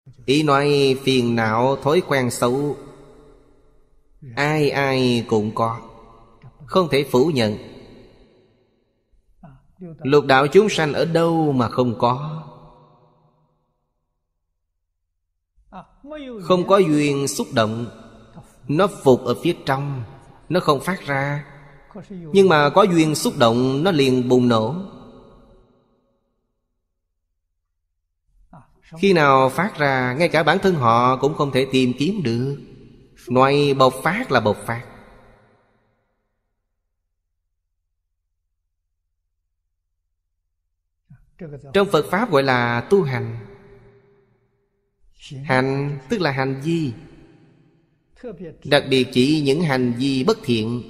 Ý nói phiền não thói quen xấu ai ai cũng có, không thể phủ nhận. Lục đạo chúng sanh ở đâu mà không có? Không có duyên xúc động, nó phục ở phía trong, nó không phát ra. Nhưng mà có duyên xúc động, nó liền bùng nổ. Khi nào phát ra, ngay cả bản thân họ cũng không thể tìm kiếm được. Nói bộc phát là bộc phát. Trong Phật Pháp gọi là tu hành. Hành tức là hành vi, đặc biệt chỉ những hành vi bất thiện.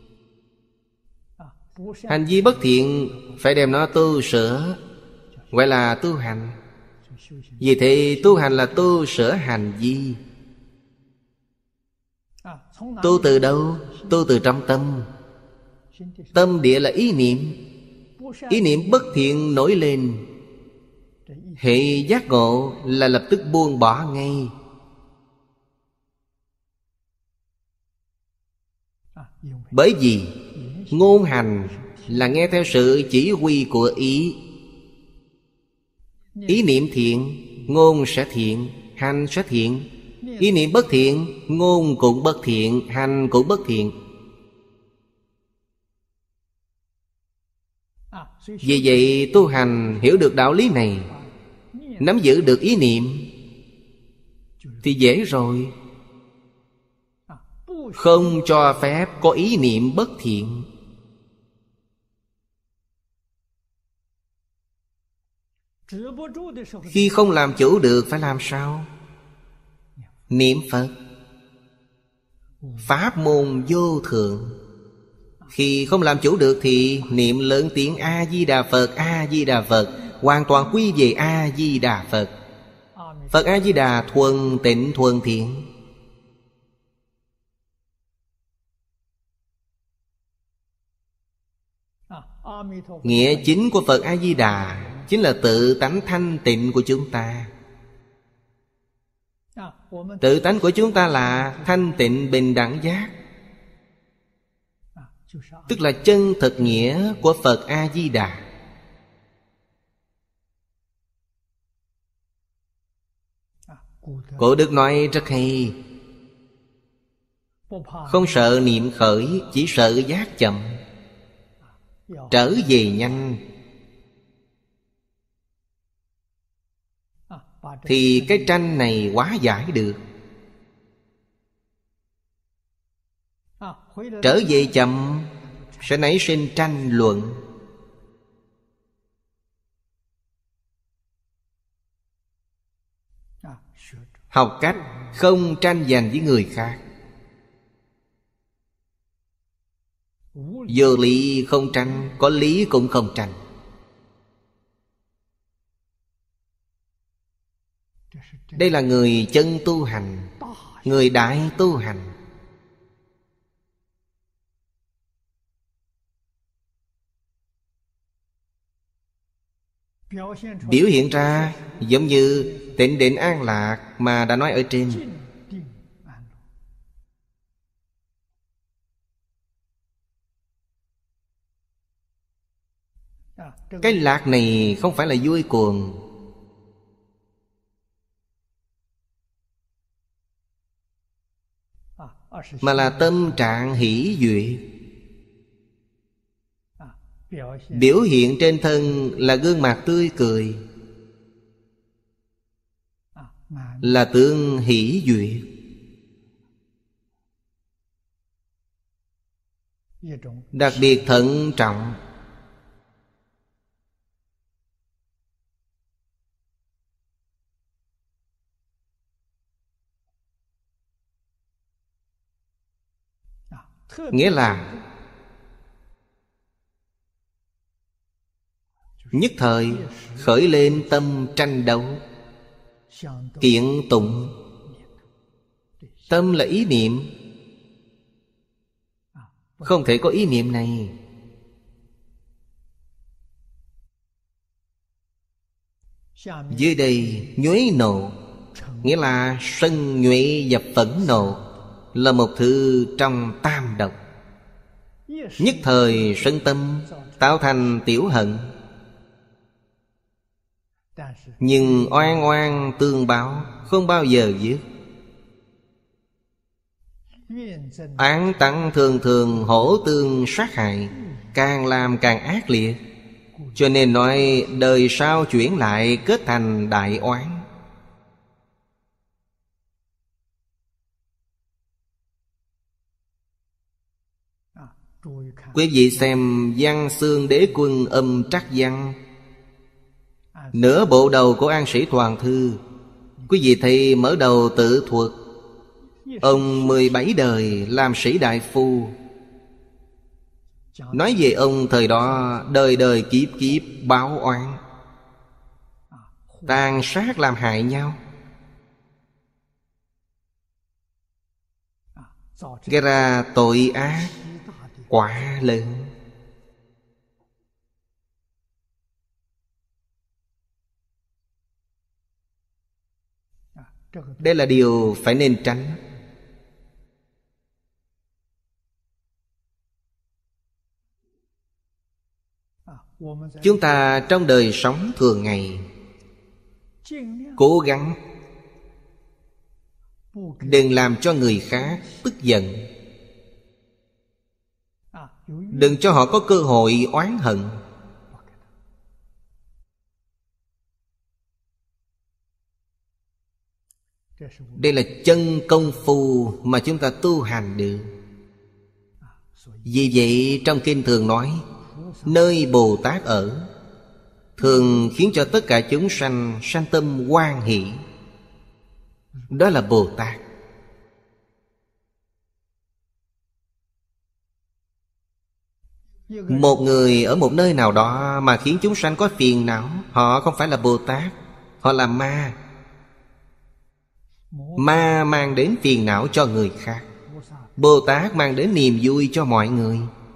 Hành vi bất thiện phải đem nó tu sửa, gọi là tu hành. Vì thế tu hành là tu sửa hành vi. Tu từ đâu? Tu từ trong tâm. Tâm địa là ý niệm. Ý niệm bất thiện nổi lên, hệ giác ngộ là lập tức buông bỏ ngay. Bởi vì ngôn hành là nghe theo sự chỉ huy của ý. Ý niệm thiện, ngôn sẽ thiện, hành sẽ thiện. Ý niệm bất thiện, ngôn cũng bất thiện, hành cũng bất thiện. Vì vậy tu hành hiểu được đạo lý này, nắm giữ được ý niệm thì dễ rồi. Không cho phép có ý niệm bất thiện. Khi không làm chủ được phải làm sao? Niệm Phật. Pháp môn vô thượng. Khi không làm chủ được thì niệm lớn tiếng A-di-đà Phật, A-di-đà Phật, hoàn toàn quy về A-di-đà Phật. Phật A-di-đà thuần tịnh thuần thiện. Nghĩa chính của Phật A-di-đà chính là tự tánh thanh tịnh của chúng ta. Tự tánh của chúng ta là thanh tịnh bình đẳng giác, tức là chân thực nghĩa của Phật A-di-đà. Cổ đức nói rất hay: không sợ niệm khởi, chỉ sợ giác chậm. Trở về nhanh thì cái tranh này hóa giải được. Trở về chậm sẽ nảy sinh tranh luận. Học cách không tranh giành với người khác. Vô lý không tranh, có lý cũng không tranh. Đây là người chân tu hành, người đại tu hành. Biểu hiện ra giống như tịnh định an lạc mà đã nói ở trên. Cái lạc này không phải là vui cuồng, mà là tâm trạng hỷ duyệt. Biểu hiện trên thân là gương mặt tươi cười, là tướng hỷ duyệt. Đặc biệt thận trọng. Nghĩa là nhất thời khởi lên tâm tranh đấu, kiện tụng. Tâm là ý niệm, không thể có ý niệm này. Dưới đây nhuế nộ nghĩa là sân nhuệ và phẫn nộ là một thứ trong tam độc. Nhất thời sân tâm tạo thành tiểu hận. Nhưng oan oan tương báo, không bao giờ dứt. Án tặng thường thường hổ tương sát hại, càng làm càng ác liệt. Cho nên nói đời sau chuyển lại kết thành đại oán. Quý vị xem Văn Xương Đế Quân Âm Trắc Văn, nửa bộ đầu của An Sĩ Toàn Thư. Quý vị thấy mở đầu tự thuật ông 17 đời làm sĩ đại phu, nói về ông thời đó đời đời kiếp kiếp báo oán, tàn sát làm hại nhau, gây ra tội ác quá lớn. Đây là điều phải nên tránh. Chúng ta trong đời sống thường ngày cố gắng đừng làm cho người khác tức giận, đừng cho họ có cơ hội oán hận. Đây là chân công phu mà chúng ta tu hành được. Vì vậy trong kinh thường nói nơi Bồ Tát ở thường khiến cho tất cả chúng sanh sanh tâm hoan hỷ. Đó là Bồ Tát. Một người ở một nơi nào đó mà khiến chúng sanh có phiền não, họ không phải là Bồ Tát, họ là ma. Ma mang đến phiền não cho người khác, Bồ Tát mang đến niềm vui cho mọi người.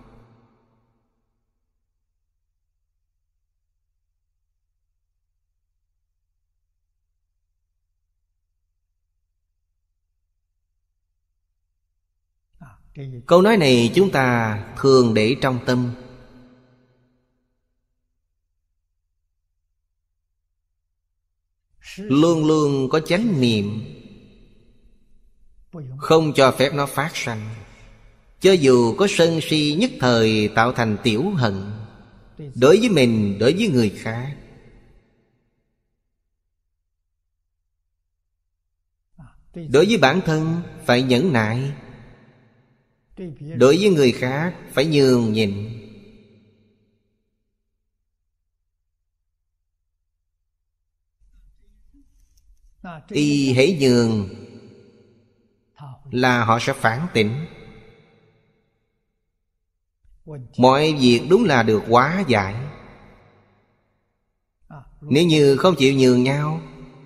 Câu nói này chúng ta thường để trong tâm. Luôn luôn có chánh niệm, không cho phép nó phát sanh. Cho dù có sân si nhất thời tạo thành tiểu hận, đối với mình, đối với người khác. Đối với bản thân phải nhẫn nại, đối với người khác phải nhường nhịn. Y hễ nhường là họ sẽ phản tỉnh. Mọi việc đúng là được hóa giải. Nếu như không chịu nhường nhau,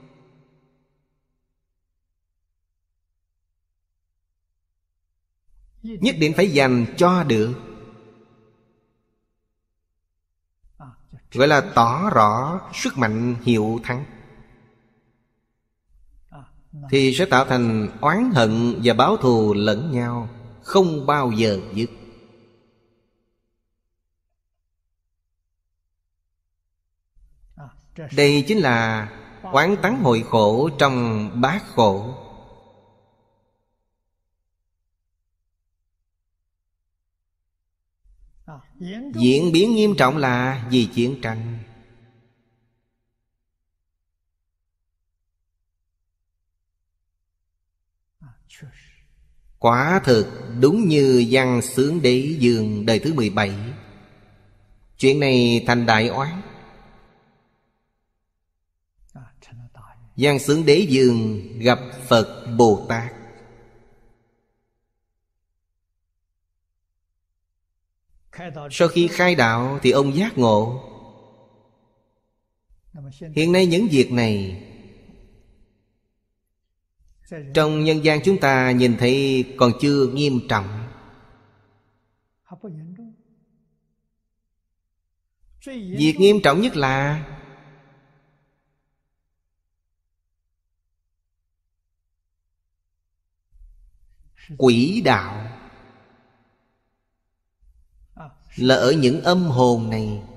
nhất định phải giành cho được, gọi là tỏ rõ sức mạnh hiệu thắng, thì sẽ tạo thành oán hận và báo thù lẫn nhau, không bao giờ dứt. Đây chính là oán tắng hội khổ trong bát khổ. Diễn biến nghiêm trọng là vì chiến tranh. Quả thực đúng như Văn Xướng Đế Dương đời thứ 17. Chuyện này thành đại oán. Văn Xướng Đế Dương gặp Phật Bồ Tát. Sau khi khai đạo thì ông giác ngộ. Hiện nay những việc này trong nhân gian chúng ta nhìn thấy còn chưa nghiêm trọng. Việc nghiêm trọng nhất là Quỷ đạo là ở những âm hồn này.